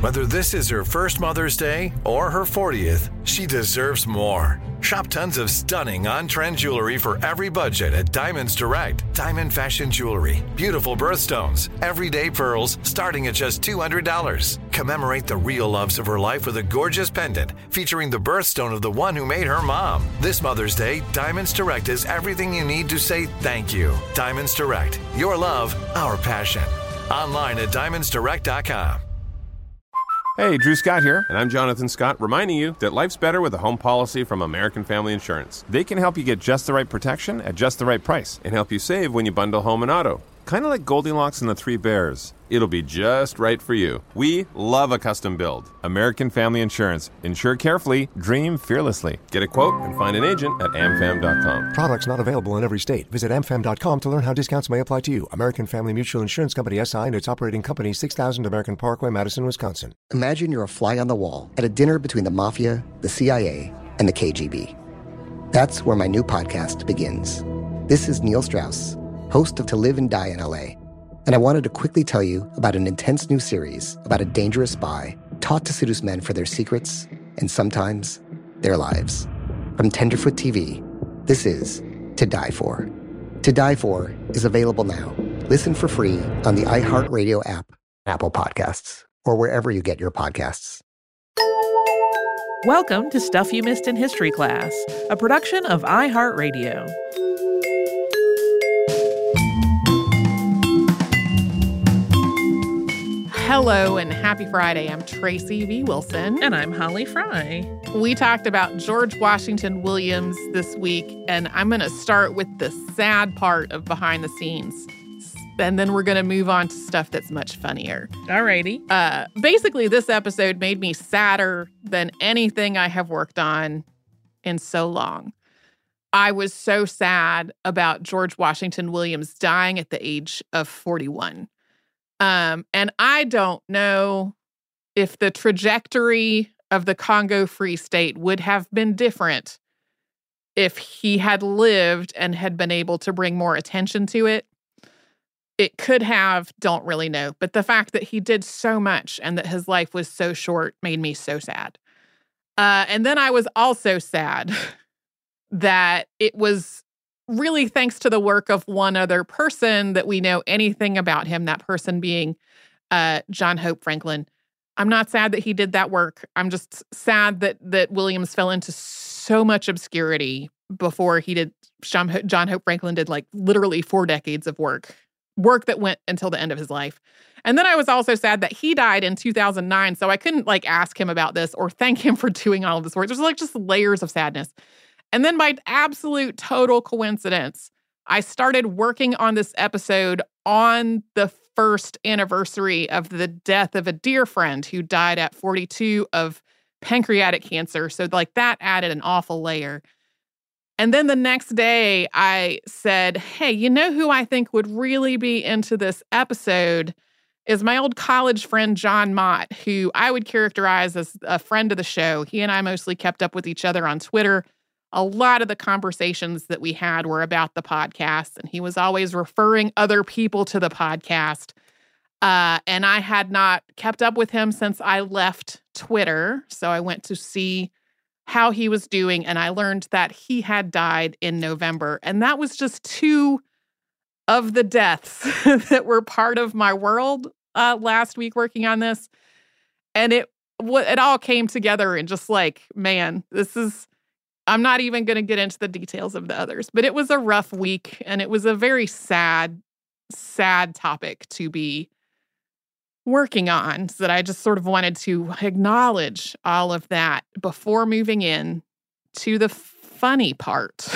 Whether this is her first Mother's Day or her 40th, she deserves more. Shop tons of stunning on-trend jewelry for every budget at Diamonds Direct. Diamond fashion jewelry, beautiful birthstones, everyday pearls starting at just $200. Commemorate the real loves of her life with a gorgeous pendant featuring the birthstone of the one who made her mom. This Mother's Day, Diamonds Direct is everything you need to say thank you. Diamonds Direct. Your love, our passion. Online at diamondsdirect.com. Hey, Drew Scott here, and I'm Jonathan Scott, reminding you that life's better with a home policy from American Family Insurance. They can help you get just the right protection at just the right price and help you save when you bundle home and auto. Kind of like Goldilocks and the Three Bears. It'll be just right for you. We love a custom build. American Family Insurance. Insure carefully, dream fearlessly. Get a quote and find an agent at amfam.com. Products not available in every state. Visit amfam.com to learn how discounts may apply to you. American Family Mutual Insurance Company SI and its operating company, 6000 American Parkway, Madison, Wisconsin. Imagine you're a fly on the wall at a dinner between the Mafia, the CIA, and the KGB. That's where my new podcast begins. This is Neil Strauss, host of To Live and Die in LA. And I wanted to quickly tell you about an intense new series about a dangerous spy taught to seduce men for their secrets and sometimes their lives. From Tenderfoot TV, this is To Die For. To Die For is available now. Listen for free on the iHeartRadio app, Apple Podcasts, or wherever you get your podcasts. Welcome to Stuff You Missed in History Class, a production of iHeartRadio. Hello and happy Friday. I'm Tracy V. Wilson. And I'm Holly Fry. We talked about George Washington Williams this week, and I'm going to start with the sad part of behind the scenes. And then we're going to move on to stuff that's much funnier. Alrighty. Basically, this episode made me sadder than anything I have worked on in so long. I was so sad about George Washington Williams dying at the age of 41. And I don't know if the trajectory of the Congo Free State would have been different if he had lived and had been able to bring more attention to it. It could have, don't really know. But the fact that he did so much and that his life was so short made me so sad. And then I was also sad that it was really thanks to the work of one other person that we know anything about him, that person being John Hope Franklin. I'm not sad that he did that work. I'm just sad that Williams fell into so much obscurity before he did. John Hope Franklin did like literally 4 decades of work that went until the end of his life. And then I was also sad that he died in 2009, so I couldn't like ask him about this or thank him for doing all of this work. There's like just layers of sadness. And then by absolute total coincidence, I started working on this episode on the first anniversary of the death of a dear friend who died at 42 of pancreatic cancer. So like that added an awful layer. And then the next day I said, hey, you know who I think would really be into this episode is my old college friend, John Mott, who I would characterize as a friend of the show. He and I mostly kept up with each other on Twitter. A lot of the conversations that we had were about the podcast, and he was always referring other people to the podcast. And I had not kept up with him since I left Twitter, so I went to see how he was doing, and I learned that he had died in November. And that was just 2 of the deaths that were part of my world last week working on this. And it all came together and just like, man, I'm not even going to get into the details of the others, but it was a rough week and it was a very sad, sad topic to be working on, so that I just sort of wanted to acknowledge all of that before moving in to the funny part,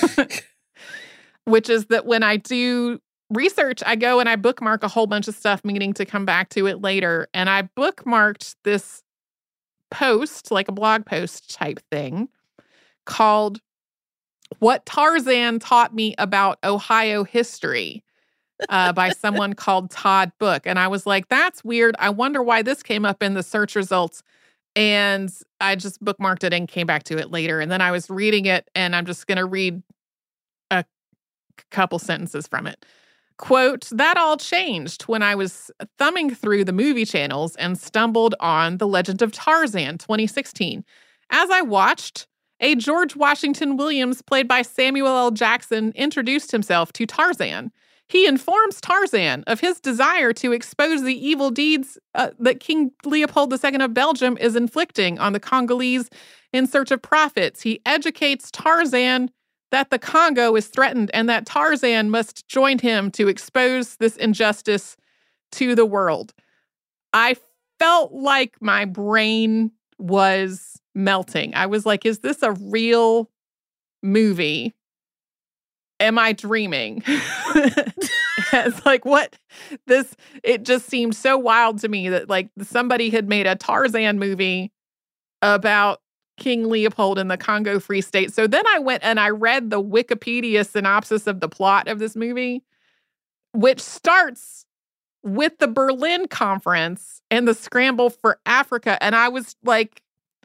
which is that when I do research, I go and I bookmark a whole bunch of stuff, meaning to come back to it later. And I bookmarked this post, like a blog post type thing, called What Tarzan Taught Me About Ohio History by someone called Todd Book. And I was like, that's weird. I wonder why this came up in the search results. And I just bookmarked it and came back to it later. And then I was reading it, and I'm just going to read a couple sentences from it. Quote, that all changed when I was thumbing through the movie channels and stumbled on The Legend of Tarzan 2016. As I watched, a George Washington Williams, played by Samuel L. Jackson, introduced himself to Tarzan. He informs Tarzan of his desire to expose the evil deeds that King Leopold II of Belgium is inflicting on the Congolese in search of profits. He educates Tarzan that the Congo is threatened and that Tarzan must join him to expose this injustice to the world. I felt like my brain was melting. I was like, is this a real movie? Am I dreaming? It's like, what? It just seemed so wild to me that like somebody had made a Tarzan movie about King Leopold in the Congo Free State. So then I went and I read the Wikipedia synopsis of the plot of this movie, which starts with the Berlin Conference and the scramble for Africa. And I was like,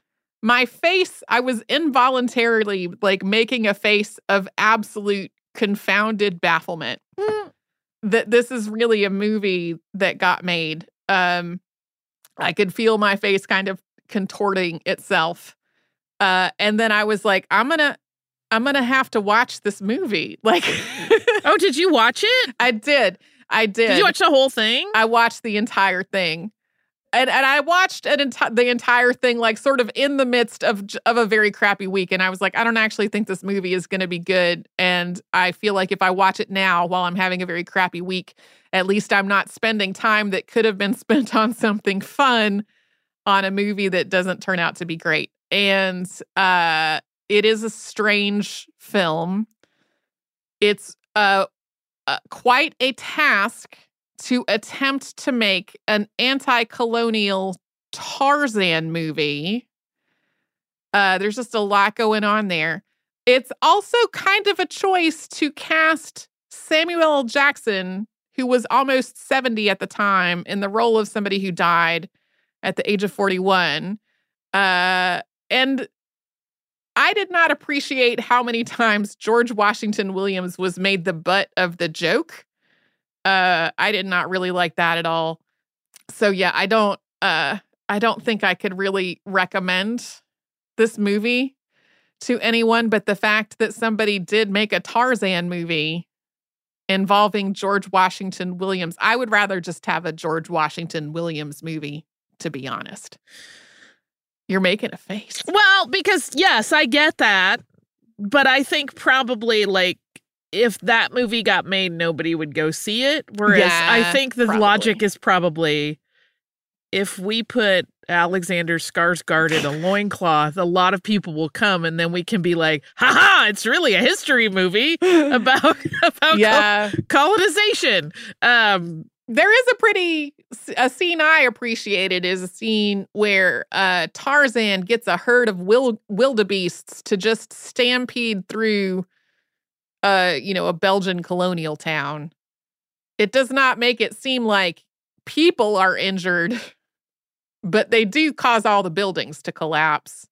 I was involuntarily like making a face of absolute confounded bafflement that this is really a movie that got made. I could feel my face kind of contorting itself. And then I was like, I'm gonna have to watch this movie. Like, oh, did you watch it? I did. Did you watch the whole thing? I watched the entire thing. And I watched the entire thing, like, sort of in the midst of a very crappy week. And I was like, I don't actually think this movie is going to be good. And I feel like if I watch it now while I'm having a very crappy week, at least I'm not spending time that could have been spent on something fun on a movie that doesn't turn out to be great. And it is a strange film. It's quite a task to attempt to make an anti-colonial Tarzan movie. There's just a lot going on there. It's also kind of a choice to cast Samuel L. Jackson, who was almost 70 at the time, in the role of somebody who died at the age of 41. And I did not appreciate how many times George Washington Williams was made the butt of the joke. I did not really like that at all. So yeah, I don't think I could really recommend this movie to anyone, but the fact that somebody did make a Tarzan movie involving George Washington Williams, I would rather just have a George Washington Williams movie, to be honest. You're making a face. Well, because yes, I get that, but I think probably like if that movie got made, nobody would go see it. Whereas I think the logic is probably if we put Alexander Skarsgård in a loincloth, a lot of people will come and then we can be like, haha, it's really a history movie about colonization. There is a scene I appreciated is a scene where Tarzan gets a herd of wildebeests to just stampede through a Belgian colonial town. It does not make it seem like people are injured, but they do cause all the buildings to collapse.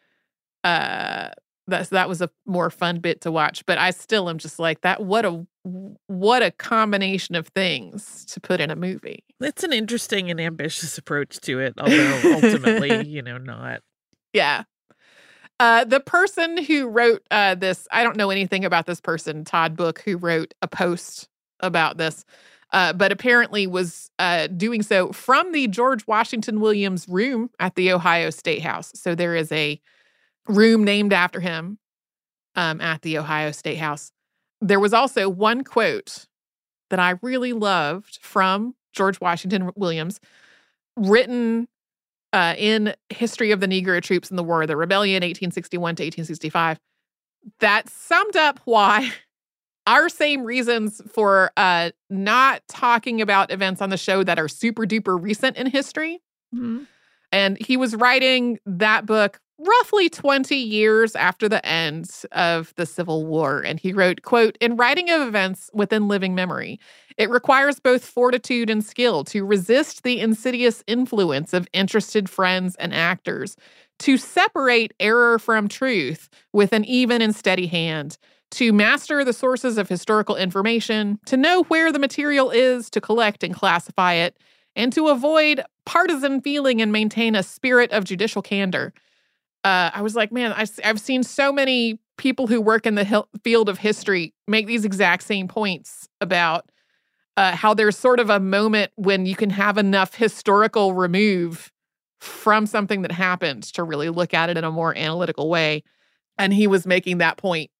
That was a more fun bit to watch, but I still am just like that. What a combination of things to put in a movie. It's an interesting and ambitious approach to it, although ultimately, not. Yeah. The person who wrote this, I don't know anything about this person, Todd Book, who wrote a post about this, but apparently was doing so from the George Washington Williams room at the Ohio State House. So there is a room named after him at the Ohio State House. There was also one quote that I really loved from George Washington Williams, written in History of the Negro Troops in the War of the Rebellion, 1861 to 1865, that summed up why our same reasons for not talking about events on the show that are super duper recent in history. Mm-hmm. And he was writing that book roughly 20 years after the end of the Civil War. And he wrote, quote, "In writing of events within living memory, it requires both fortitude and skill to resist the insidious influence of interested friends and actors, to separate error from truth with an even and steady hand, to master the sources of historical information, to know where the material is, to collect and classify it, and to avoid partisan feeling and maintain a spirit of judicial candor. I was like, man, I've seen so many people who work in the field of history make these exact same points about how there's sort of a moment when you can have enough historical remove from something that happened to really look at it in a more analytical way. And he was making that point,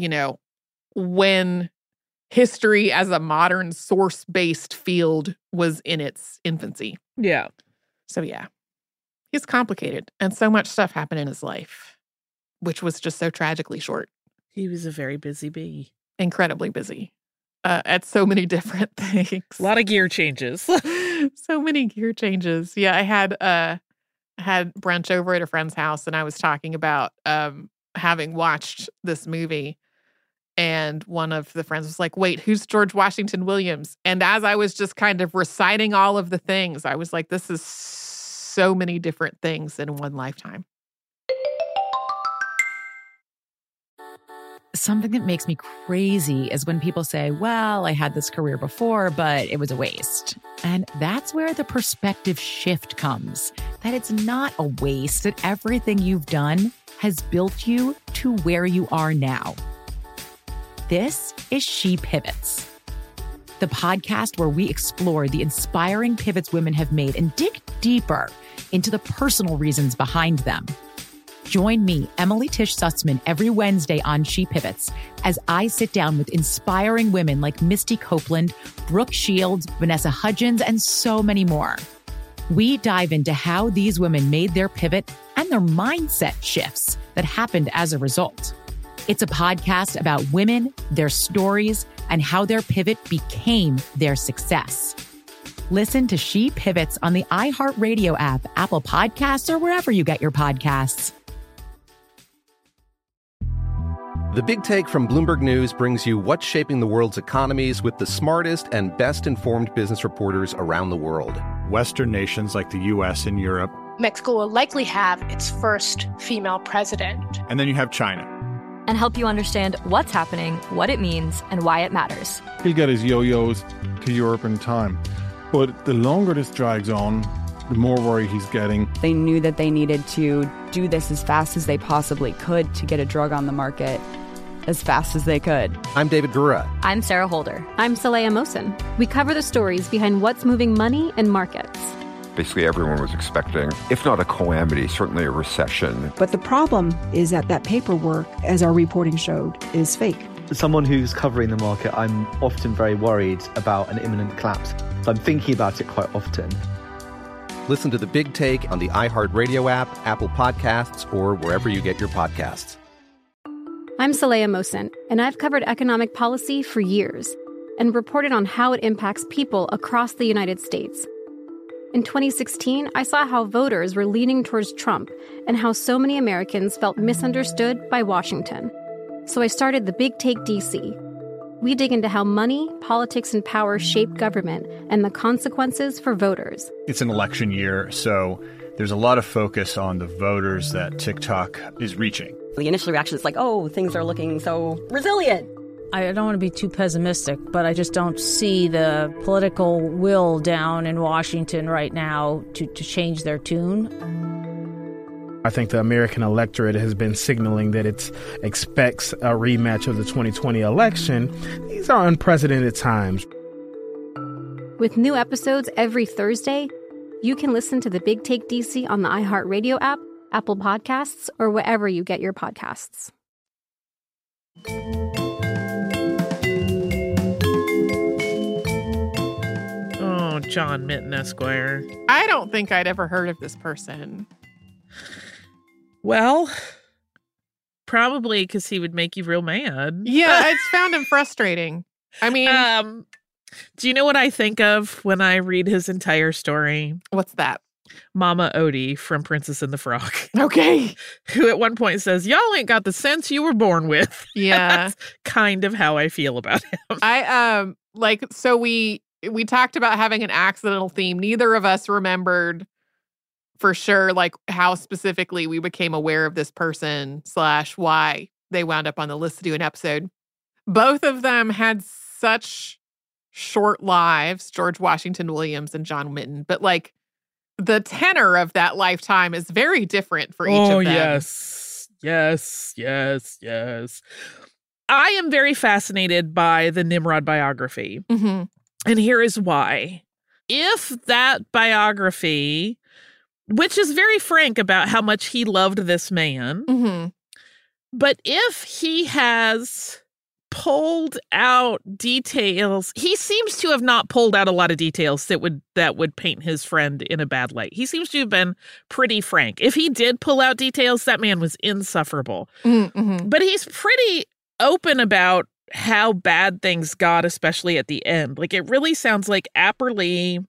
when history as a modern source-based field was in its infancy. Yeah. So yeah, he's complicated. And so much stuff happened in his life, which was just so tragically short. He was a very busy bee. Incredibly busy. At so many different things. A lot of gear changes. So many gear changes. Yeah, I had brunch over at a friend's house, and I was talking about having watched this movie. And one of the friends was like, wait, who's George Washington Williams? And as I was just kind of reciting all of the things, I was like, this is so many different things in one lifetime. Something that makes me crazy is when people say, well, I had this career before, but it was a waste. And that's where the perspective shift comes, that it's not a waste, that everything you've done has built you to where you are now. This is She Pivots, the podcast where we explore the inspiring pivots women have made and dig deeper into the personal reasons behind them. Join me, Emily Tish Sussman, every Wednesday on She Pivots as I sit down with inspiring women like Misty Copeland, Brooke Shields, Vanessa Hudgens, and so many more. We dive into how these women made their pivot and their mindset shifts that happened as a result. It's a podcast about women, their stories, and how their pivot became their success. Listen to She Pivots on the iHeartRadio app, Apple Podcasts, or wherever you get your podcasts. The Big Take from Bloomberg News brings you what's shaping the world's economies with the smartest and best-informed business reporters around the world. Western nations like the U.S. and Europe. Mexico will likely have its first female president. And then you have China. And help you understand what's happening, what it means, and why it matters. He'll get his yo-yos to Europe in time. But the longer this drags on, the more worried he's getting. They knew that they needed to do this as fast as they possibly could to get a drug on the market as fast as they could. I'm David Gura. I'm Sarah Holder. I'm Saleha Mohsen. We cover the stories behind what's moving money and markets. Basically, everyone was expecting, if not a calamity, certainly a recession. But the problem is that paperwork, as our reporting showed, is fake. As someone who's covering the market, I'm often very worried about an imminent collapse. So I'm thinking about it quite often. Listen to The Big Take on the iHeartRadio app, Apple Podcasts, or wherever you get your podcasts. I'm Saleha Mohsen, and I've covered economic policy for years and reported on how it impacts people across the United States. In 2016, I saw how voters were leaning towards Trump and how so many Americans felt misunderstood by Washington. So I started The Big Take DC. We dig into how money, politics, and power shape government and the consequences for voters. It's an election year, so there's a lot of focus on the voters that TikTok is reaching. The initial reaction is like, oh, things are looking so resilient. I don't want to be too pessimistic, but I just don't see the political will down in Washington right now to change their tune. I think the American electorate has been signaling that it expects a rematch of the 2020 election. These are unprecedented times. With new episodes every Thursday, you can listen to The Big Take DC on the iHeartRadio app, Apple Podcasts, or wherever you get your podcasts. Oh, John Minton, Esquire. I don't think I'd ever heard of this person. Well, probably because he would make you real mad. Yeah, I just found him frustrating. I mean... do you know what I think of when I read his entire story? What's that? Mama Odie from Princess and the Frog. Okay. Who at one point says, y'all ain't got the sense you were born with. Yeah. That's kind of how I feel about him. So we talked about having an accidental theme. Neither of us remembered for sure, like, how specifically we became aware of this person / why they wound up on the list to do an episode. Both of them had such short lives, George Washington Williams and John Minton, but like the tenor of that lifetime is very different for each of them. Oh, yes. Yes, yes, yes. I am very fascinated by the Nimrod biography. Mm-hmm. And here is why. If that biography, which is very frank about how much he loved this man, mm-hmm. but if he has pulled out details, he seems to have not pulled out a lot of details that would paint his friend in a bad light. He seems to have been pretty frank. If he did pull out details, that man was insufferable. Mm-hmm. But he's pretty open about how bad things got, especially at the end. Like, it really sounds like Apperly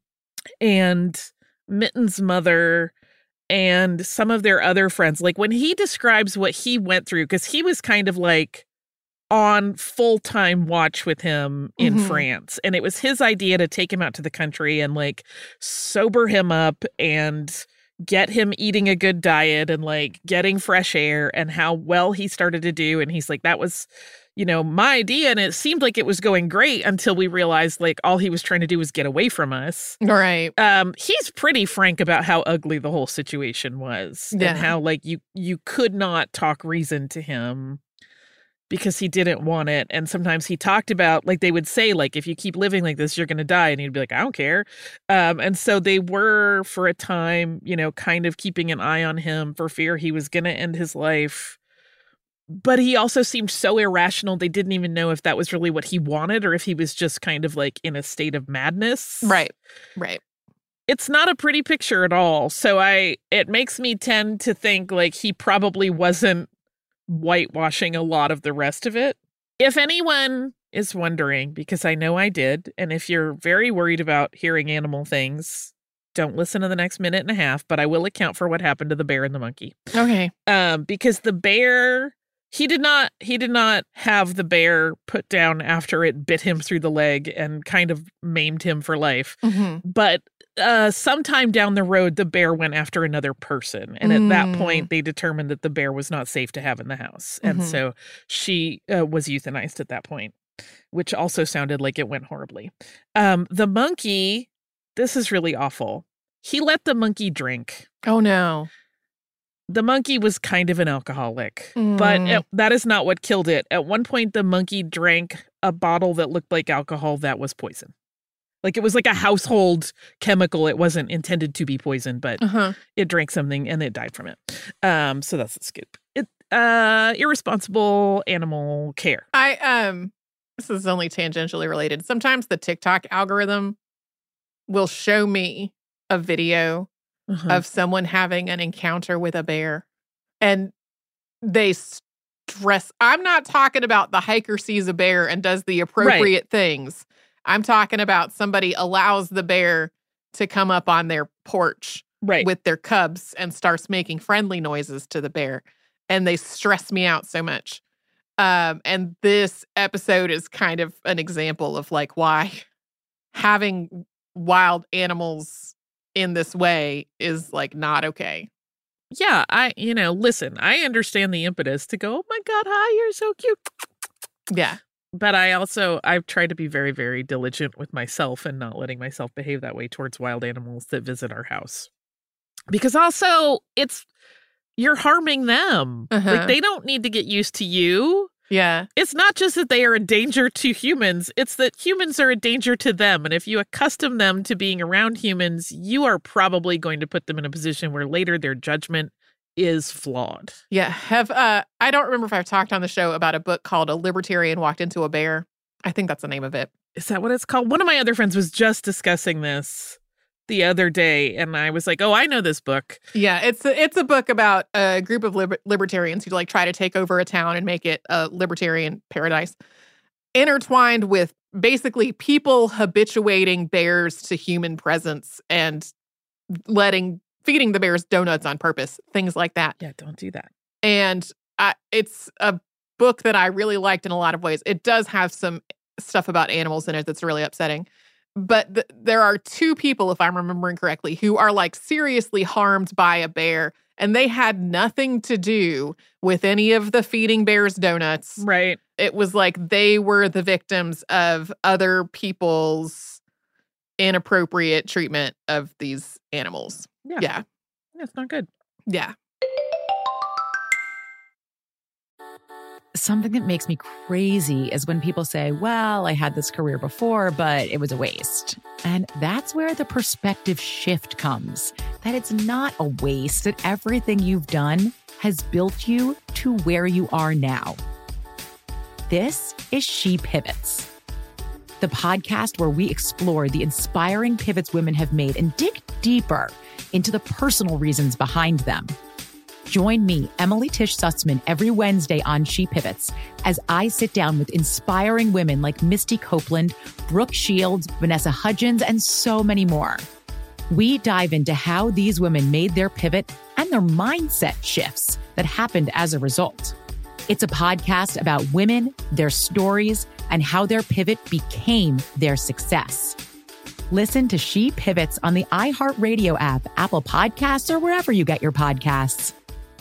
and Minton's mother and some of their other friends, like when he describes what he went through, because he was kind of like on full-time watch with him in mm-hmm. France. And it was his idea to take him out to the country and like sober him up and get him eating a good diet and like getting fresh air, and how well he started to do. And he's like, that was, my idea. And it seemed like it was going great until we realized like all he was trying to do was get away from us. Right. He's pretty frank about how ugly the whole situation was and how like you could not talk reason to him because he didn't want it. And sometimes he talked about, like, they would say, like, if you keep living like this, you're going to die. And he'd be like, I don't care. And so they were, for a time, kind of keeping an eye on him for fear he was going to end his life. But he also seemed so irrational, they didn't even know if that was really what he wanted or if he was just kind of, like, in a state of madness. Right. It's not a pretty picture at all. So it makes me tend to think, like, he probably wasn't whitewashing a lot of the rest of it. If anyone is wondering, because I know I did, and if you're very worried about hearing animal things, don't listen to the next minute and a half, but I will account for what happened to the bear and the monkey. Okay. Because the bear, he did not have the bear put down after it bit him through the leg and kind of maimed him for life. Mm-hmm. But sometime down the road, the bear went after another person. And at that point, they determined that the bear was not safe to have in the house. And so she was euthanized at that point, which also sounded like it went horribly. The monkey, this is really awful. He let the monkey drink. Oh, no. The monkey was kind of an alcoholic, but that is not what killed it. At one point, the monkey drank a bottle that looked like alcohol that was poison. Like, it was like a household chemical. It wasn't intended to be poison, but it drank something and it died from it. So that's the scoop. Irresponsible animal care. This is only tangentially related. Sometimes the TikTok algorithm will show me a video of someone having an encounter with a bear. And they stress, I'm not talking about the hiker sees a bear and does the appropriate things. I'm talking about somebody allows the bear to come up on their porch with their cubs and starts making friendly noises to the bear. And they stress me out so much. And this episode is kind of an example of like why having wild animals in this way is like not okay. Yeah, listen, I understand the impetus to go, oh my God, hi, you're so cute. Yeah. But I've tried to be very, very diligent with myself and not letting myself behave that way towards wild animals that visit our house. Because also, you're harming them. Like, they don't need to get used to you. Yeah. It's not just that they are a danger to humans. It's that humans are a danger to them. And if you accustom them to being around humans, you are probably going to put them in a position where later their judgment is flawed. Yeah. I don't remember if I've talked on the show about a book called A Libertarian Walked Into a Bear. I think that's the name of it. Is that what it's called? One of my other friends was just discussing this the other day, and I was like, oh, I know this book. Yeah, it's a book about a group of libertarians who like try to take over a town and make it a libertarian paradise, intertwined with basically people habituating bears to human presence and feeding the bears donuts on purpose, things like that. Yeah, don't do that. And it's a book that I really liked in a lot of ways. It does have some stuff about animals in it that's really upsetting. But there are two people, if I'm remembering correctly, who are like seriously harmed by a bear, and they had nothing to do with any of the feeding bears donuts. Right. It was like they were the victims of other people's inappropriate treatment of these animals. Yeah. That's not good. Yeah. Something that makes me crazy is when people say, well, I had this career before, but it was a waste. And that's where the perspective shift comes, that it's not a waste, that everything you've done has built you to where you are now. This is She Pivots, the podcast where we explore the inspiring pivots women have made and dig deeper into the personal reasons behind them. Join me, Emily Tish Sussman, every Wednesday on She Pivots as I sit down with inspiring women like Misty Copeland, Brooke Shields, Vanessa Hudgens, and so many more. We dive into how these women made their pivot and their mindset shifts that happened as a result. It's a podcast about women, their stories, and how their pivot became their success. Listen to She Pivots on the iHeartRadio app, Apple Podcasts, or wherever you get your podcasts.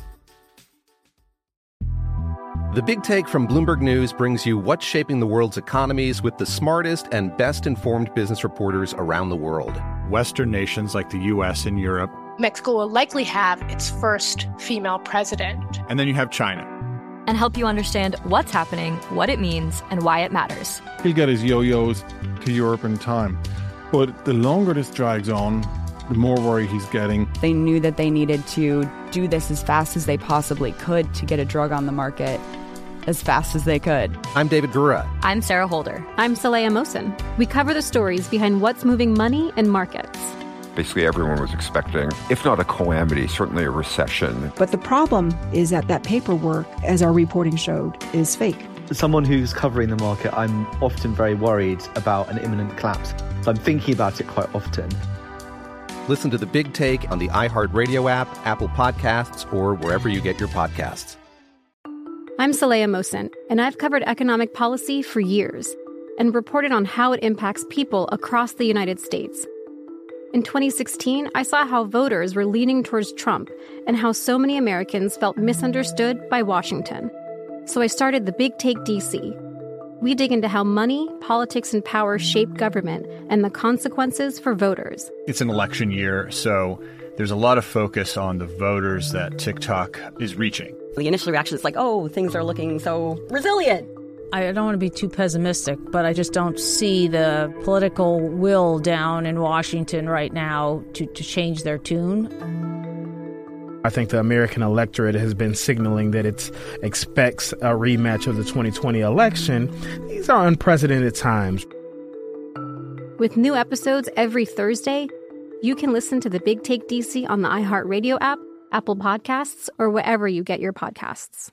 The Big Take from Bloomberg News brings you what's shaping the world's economies with the smartest and best-informed business reporters around the world. Western nations like the U.S. and Europe. Mexico will likely have its first female president. And then you have China. And help you understand what's happening, what it means, and why it matters. He'll get his yo-yos to Europe in time. But the longer this drags on, the more worried he's getting. They knew that they needed to do this as fast as they possibly could to get a drug on the market as fast as they could. I'm David Gura. I'm Sarah Holder. I'm Saleha Mohsen. We cover the stories behind what's moving money and markets. Basically, everyone was expecting, if not a calamity, certainly a recession. But the problem is that paperwork, as our reporting showed, is fake. As someone who's covering the market, I'm often very worried about an imminent collapse. So I'm thinking about it quite often. Listen to The Big Take on the iHeartRadio app, Apple Podcasts, or wherever you get your podcasts. I'm Saleha Mohsen, and I've covered economic policy for years and reported on how it impacts people across the United States. In 2016, I saw how voters were leaning towards Trump and how so many Americans felt misunderstood by Washington. So I started The Big Take DC. We dig into how money, politics, and power shape government and the consequences for voters. It's an election year, so there's a lot of focus on the voters that TikTok is reaching. The initial reaction is like, oh, things are looking so resilient. I don't want to be too pessimistic, but I just don't see the political will down in Washington right now to change their tune. I think the American electorate has been signaling that it expects a rematch of the 2020 election. These are unprecedented times. With new episodes every Thursday, you can listen to The Big Take DC on the iHeartRadio app, Apple Podcasts, or wherever you get your podcasts.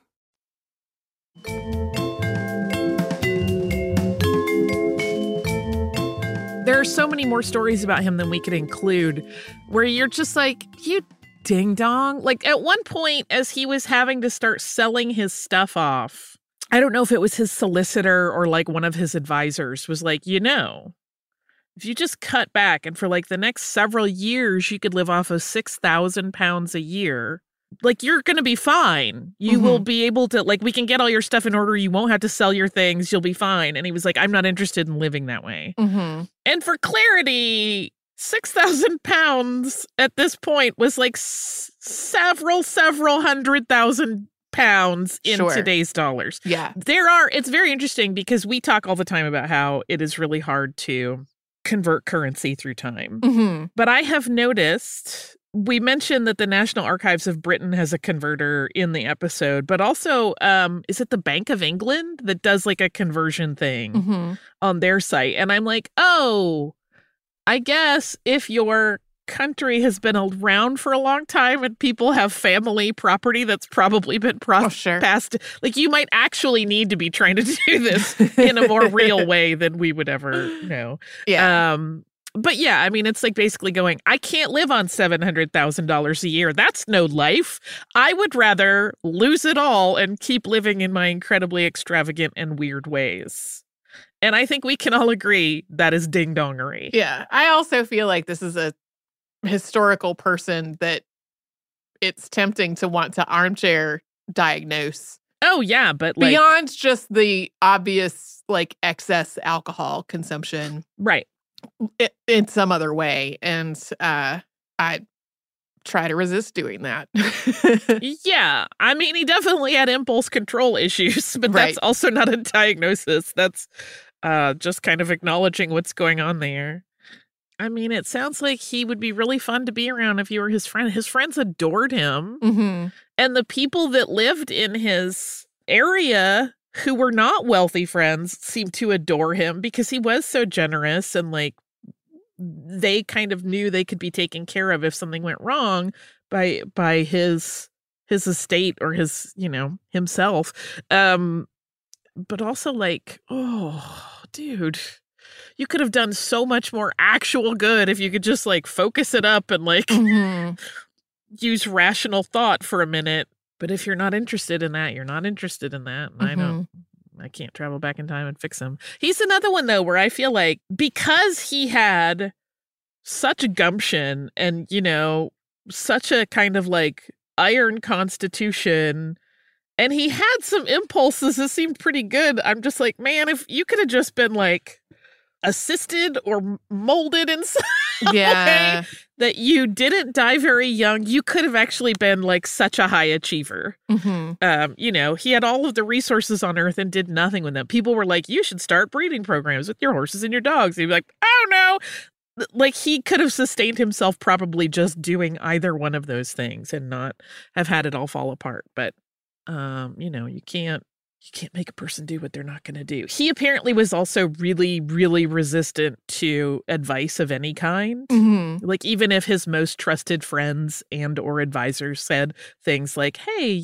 There are so many more stories about him than we could include, where you're just like, you ding dong. Like at one point, as he was having to start selling his stuff off, I don't know if it was his solicitor or like one of his advisors was like, if you just cut back and for like the next several years, you could live off of 6,000 pounds a year, like you're going to be fine. You will be able to, like, we can get all your stuff in order. You won't have to sell your things. You'll be fine. And he was like, I'm not interested in living that way. And for clarity, 6,000 pounds at this point was like several $100,000 in today's dollars. Yeah. It's very interesting because we talk all the time about how it is really hard to convert currency through time. But I have noticed, we mentioned that the National Archives of Britain has a converter in the episode, but also, is it the Bank of England that does like a conversion thing on their site? And I'm like, oh, I guess if your country has been around for a long time and people have family property that's probably been passed, like you might actually need to be trying to do this in a more real way than we would ever know. Yeah. But yeah, I mean, it's like basically going, I can't live on $700,000 a year. That's no life. I would rather lose it all and keep living in my incredibly extravagant and weird ways. And I think we can all agree that is ding-dongery. Yeah. I also feel like this is a historical person that it's tempting to want to armchair diagnose. Oh, yeah, but like... Beyond just the obvious, like, excess alcohol consumption. Right. In some other way. And I try to resist doing that. Yeah. I mean, he definitely had impulse control issues, but that's also not a diagnosis. That's just kind of acknowledging what's going on there. I mean, it sounds like he would be really fun to be around if you were his friend. His friends adored him. Mm-hmm. And the people that lived in his area who were not wealthy friends seemed to adore him because he was so generous, and like they kind of knew they could be taken care of if something went wrong by his estate or his, himself. But also like, oh, dude, you could have done so much more actual good if you could just like focus it up and like use rational thought for a minute. But if you're not interested in that, you're not interested in that. And I can't travel back in time and fix him. He's another one, though, where I feel like because he had such gumption and, such a kind of like iron constitution, and he had some impulses that seemed pretty good. I'm just like, man, if you could have just been like assisted or molded in some way that you didn't die very young, you could have actually been like such a high achiever. He had all of the resources on Earth and did nothing with them. People were like, you should start breeding programs with your horses and your dogs. He'd be like, oh no. Like he could have sustained himself probably just doing either one of those things and not have had it all fall apart. But, you can't make a person do what they're not going to do. He apparently was also really, really resistant to advice of any kind. Like even if his most trusted friends and or advisors said things like, hey,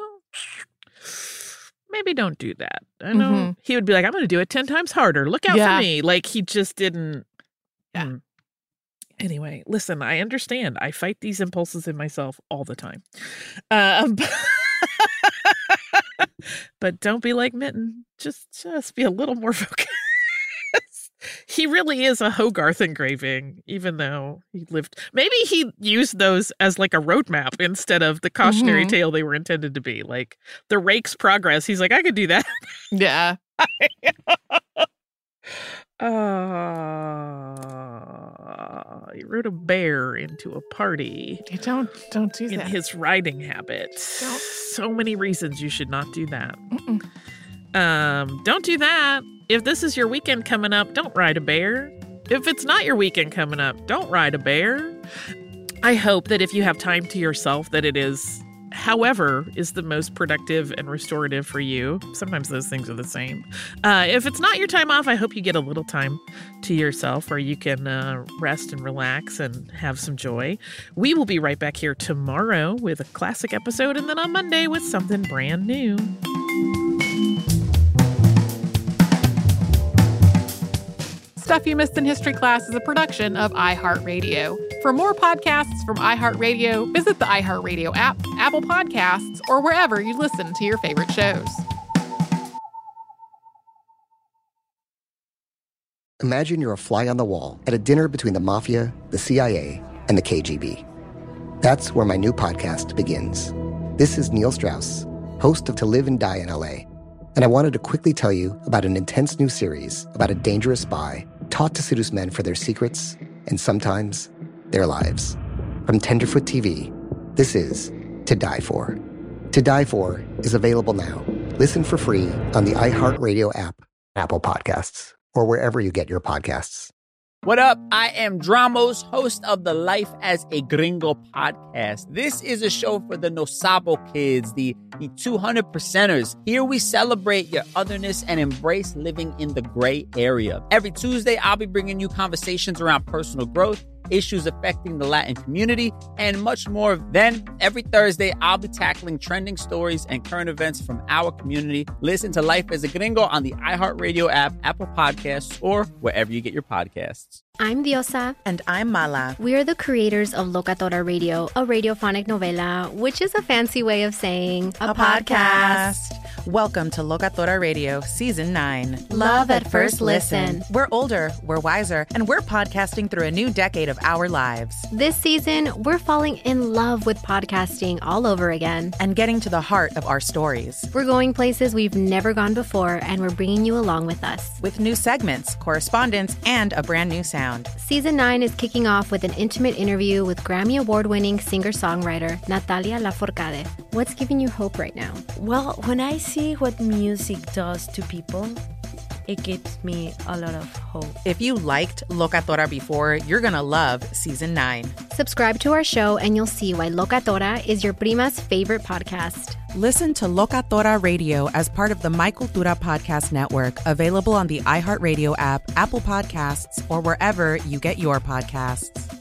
maybe don't do that. I know. He would be like, I'm going to do it 10 times harder. Look out for me. Like he just didn't. Yeah. Anyway, listen, I understand. I fight these impulses in myself all the time. But don't be like Mitten. Just be a little more focused. He really is a Hogarth engraving, even though he lived. Maybe he used those as like a roadmap instead of the cautionary tale they were intended to be. Like the Rake's Progress. He's like, I could do that. Yeah. He rode a bear into a party. You don't do that. In his riding habit. So many reasons you should not do that. Don't do that. If this is your weekend coming up, don't ride a bear. If it's not your weekend coming up, don't ride a bear. I hope that if you have time to yourself, that it is, however, is the most productive and restorative for you. Sometimes those things are the same. If it's not your time off, I hope you get a little time to yourself where you can rest and relax and have some joy. We will be right back here tomorrow with a classic episode, and then on Monday with something brand new. Stuff You Missed in History Class is a production of iHeartRadio. For more podcasts from iHeartRadio, visit the iHeartRadio app, Apple Podcasts, or wherever you listen to your favorite shows. Imagine you're a fly on the wall at a dinner between the mafia, the CIA, and the KGB. That's where my new podcast begins. This is Neil Strauss, host of To Live and Die in LA. And I wanted to quickly tell you about an intense new series about a dangerous spy taught to seduce men for their secrets and sometimes their lives. From Tenderfoot TV, this is To Die For. To Die For is available now. Listen for free on the iHeartRadio app, Apple Podcasts, or wherever you get your podcasts. What up? I am Dramos, host of the Life as a Gringo podcast. This is a show for the No Sabo kids, the 200%ers. Here we celebrate your otherness and embrace living in the gray area. Every Tuesday, I'll be bringing you conversations around personal growth, issues affecting the Latin community, and much more. Then, every Thursday, I'll be tackling trending stories and current events from our community. Listen to Life as a Gringo on the iHeartRadio app, Apple Podcasts, or wherever you get your podcasts. I'm Diosa. And I'm Mala. We are the creators of Locatora Radio, a radiophonic novela, which is a fancy way of saying a podcast. Welcome to Locatora Radio, Season 9. Love at First Listen. We're older, we're wiser, and we're podcasting through a new decade of our lives. This season, we're falling in love with podcasting all over again. And getting to the heart of our stories. We're going places we've never gone before, and we're bringing you along with us. With new segments, correspondence, and a brand new sound. Season 9 is kicking off with an intimate interview with Grammy Award-winning singer-songwriter Natalia Lafourcade. What's giving you hope right now? Well, when I see what music does to people, it gives me a lot of hope. If you liked Locatora before, you're going to love Season 9. Subscribe to our show and you'll see why Locatora is your prima's favorite podcast. Listen to Locatora Radio as part of the My Cultura Podcast Network, available on the iHeartRadio app, Apple Podcasts, or wherever you get your podcasts.